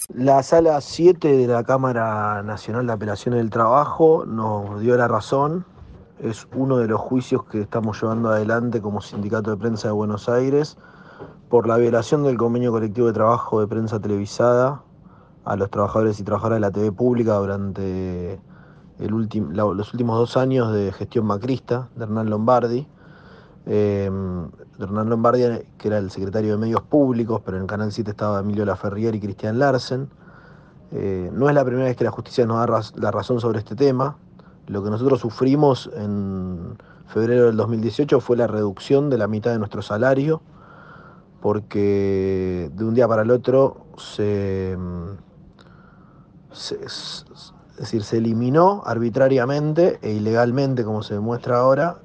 La sala 7 de la Cámara Nacional de Apelaciones del Trabajo nos dio la razón. Es uno de los juicios que estamos llevando adelante como Sindicato de Prensa de Buenos Aires por la violación del convenio colectivo de trabajo de prensa televisada a los trabajadores y trabajadoras de la TV pública durante los últimos 2 años de gestión macrista de Hernán Lombardi. Hernán Lombardi, que era el secretario de Medios Públicos, pero en el Canal 7 estaba Emilio Laferrier y Cristian Larsen. No es la primera vez que la justicia nos da la razón sobre este tema. Lo que nosotros sufrimos en febrero del 2018 fue la reducción de la mitad de nuestro salario, porque de un día para el otro se eliminó arbitrariamente e ilegalmente, como se demuestra ahora,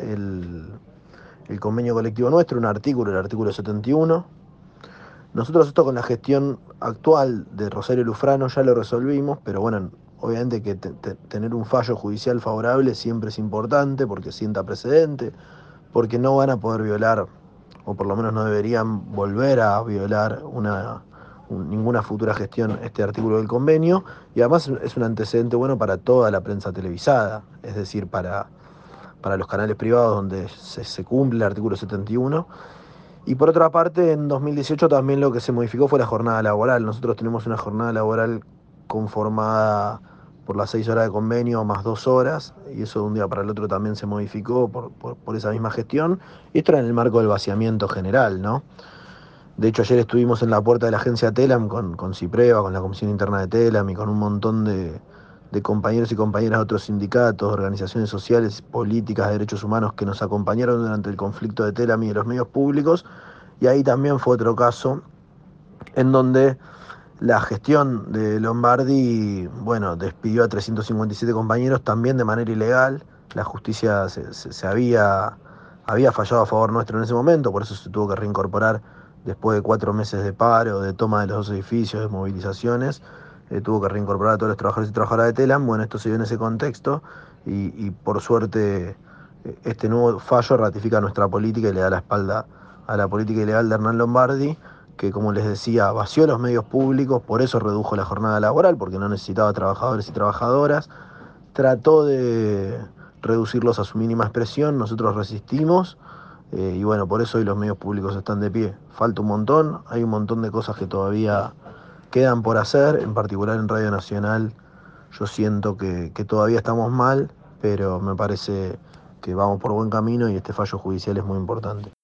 el convenio colectivo nuestro, el artículo 71. Nosotros esto con la gestión actual de Rosario Lufrano ya lo resolvimos, pero bueno, obviamente que tener un fallo judicial favorable siempre es importante porque sienta precedente, porque no van a poder violar, o por lo menos no deberían volver a violar ninguna futura gestión este artículo del convenio, y además es un antecedente bueno para toda la prensa televisada, es decir, para los canales privados donde se cumple el artículo 71. Y por otra parte, en 2018 también lo que se modificó fue la jornada laboral. Nosotros tenemos una jornada laboral conformada por las 6 horas de convenio más 2 horas, y eso de un día para el otro también se modificó por esa misma gestión. Y esto era en el marco del vaciamiento general, ¿no? De hecho, ayer estuvimos en la puerta de la agencia Telam con Cipreva, con la Comisión Interna de Telam y con un montón de compañeros y compañeras de otros sindicatos, organizaciones sociales, políticas, de derechos humanos que nos acompañaron durante el conflicto de Telam y de los medios públicos. Y ahí también fue otro caso en donde la gestión de Lombardi, bueno, despidió a 357 compañeros también de manera ilegal. La justicia había fallado a favor nuestro en ese momento, por eso se tuvo que reincorporar después de 4 meses de paro, de toma de los 2 edificios, de movilizaciones. Tuvo que reincorporar a todos los trabajadores y trabajadoras de Telam. Bueno, esto se dio en ese contexto y por suerte este nuevo fallo ratifica nuestra política y le da la espalda a la política ilegal de Hernán Lombardi, que, como les decía, vació los medios públicos, por eso redujo la jornada laboral, porque no necesitaba trabajadores y trabajadoras. Trató de reducirlos a su mínima expresión, nosotros resistimos, y bueno, por eso hoy los medios públicos están de pie. Falta un montón, hay un montón de cosas que todavía quedan por hacer, en particular en Radio Nacional. Yo siento que todavía estamos mal, pero me parece que vamos por buen camino y este fallo judicial es muy importante.